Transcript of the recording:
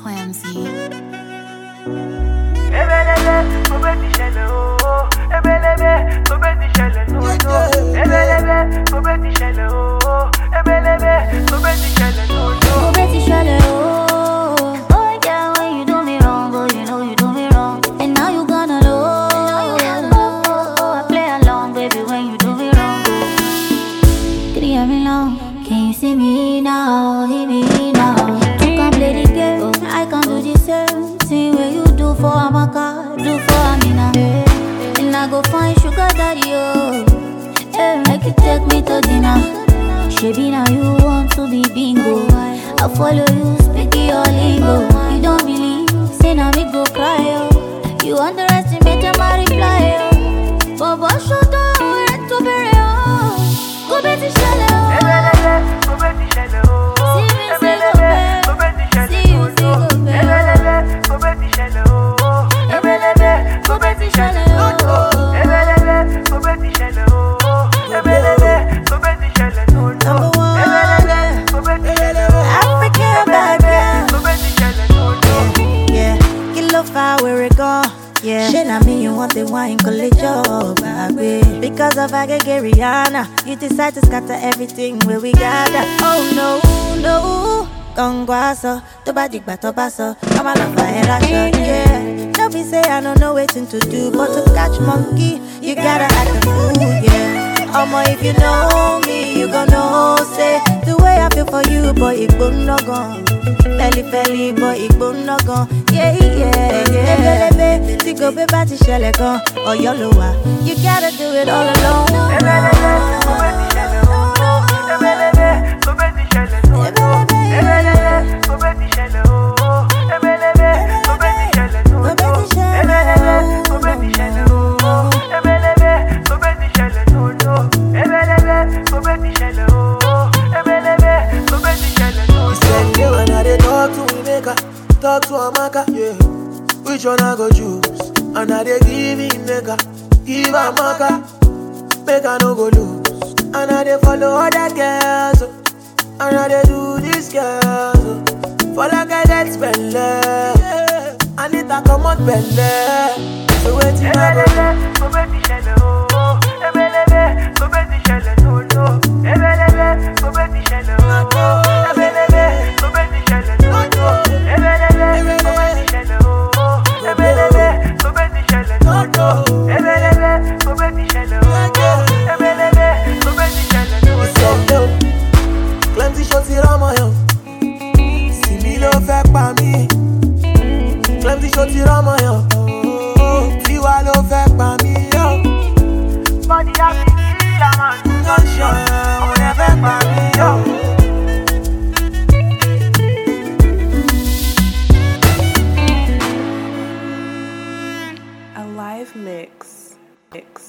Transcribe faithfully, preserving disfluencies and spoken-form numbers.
Clamsy. Ebelebe, mo be ti ṣẹlẹ̀ o. Ebelebe, mo be ti ṣẹlẹ̀ no no. Ebelebe, mo be ti ṣẹlẹ̀ o. Ebelebe, mo be ti ṣẹlẹ̀ no no. Mo be ti ṣẹlẹ̀ o. Oh yeah, when you do me wrong, oh you know you do me wrong, and now you gonna know. Oh, I play along, baby, when you do me wrong. Can you hear me now? Can you see me now? Hear me now? You can play the game, I can do the same thing where you do for Amaka, do for Amina. And I go find sugar daddy, oh. Hey, make you take me to dinner. Shebi now you want to be bingo. I follow you, speak your lingo. You don't believe, say now me go cry, oh. You underestimate my reply, oh. Baba shut up, red to bury, oh. Go be the shallow. Ebelebe, mo be ti ṣẹlẹ̀ o. See me, see Ebelebe, mo be ti see ṣẹlẹ̀ you, see no go no. back. Ebelebe, mo be ti ṣẹlẹ̀ o. Ebelebe, mo be ti ṣẹlẹ̀ no no. Ebelebe, mo be ti ṣẹlẹ̀ o. Ebelebe, mo be ti ṣẹlẹ̀ no no. Number one, Ebelebe, mo be ti ṣẹlẹ̀ o. African bad girl. Mo be ti ṣẹlẹ̀ no no. Yeah, kilo far where it go. Yeah, shit, I mean you want the wine, college job, baby. Because of I get Rihanna, you decide to scatter everything where we gather. Oh no, no, Gongwaso, to badi batobaso, come on up fire action, yeah. Don't be say I don't know waiting to do, but to catch monkey, you gotta act a fool, yeah. Omo, if you know me, you gon' know, say, the way I feel for you, boy, it won't no gone. Belly, belly, boy, it won't no gone. Yeah, yeah, yeah. Ebelebe, ti go be bati shele gon, or yolowa. You gotta do it all alone. Ebelebe, mo be ti ṣẹlẹ̀ o. Ebelebe, mo be ti ṣẹlẹ̀ no no. Ebelebe, mo be ti ṣẹlẹ̀ o. Ebelebe, mo be ti ṣẹlẹ̀ no no. Ebelebe, mo be ti ṣẹlẹ̀ o. Ebelebe, mo be ti ṣẹlẹ̀ no no. Ebelebe, mo be ti ṣẹlẹ̀ o. Ebelebe, mo be ti ṣẹlẹ̀ no no. Spend you and I dey talk to Emeka, talk to Amaka, yeah. Which one I go choose? And I dey give Emeka, give Amaka, make I no go lose. And I dey follow other girls, oh. And I dey do this girls, oh. For like I get spend, yeah. I need to come out belle. So waiting I go do. Ebelebe, mo be ti ṣẹlẹ̀ o. Ebelebe, mo be ti ṣẹlẹ̀ no no. Ebelebe, mo be ti ṣẹlẹ̀ o. Ebelebe, mo be ti ṣẹlẹ̀ no no. Ebelebe, mo be ti ṣẹlẹ̀ o. Ebelebe, mo be ti ṣẹlẹ̀ no no. Ebelebe, mo be ti ṣẹlẹ̀ o. Ebelebe, mo be ti ṣẹlẹ̀ no no. Ìṣẹ̀lẹ̀ o, Clemsy ṣó ti rọ́mọ yàn. Sìmí ló fẹ́ pa mí. Clemsy ṣó ti rọ́mọ yàn. Tiwa ló fẹ́ pa mí yàn. Body happy, feel am and do not show. Ọmọ yẹn fẹ́ pa mí yàn. A live mix. Mix.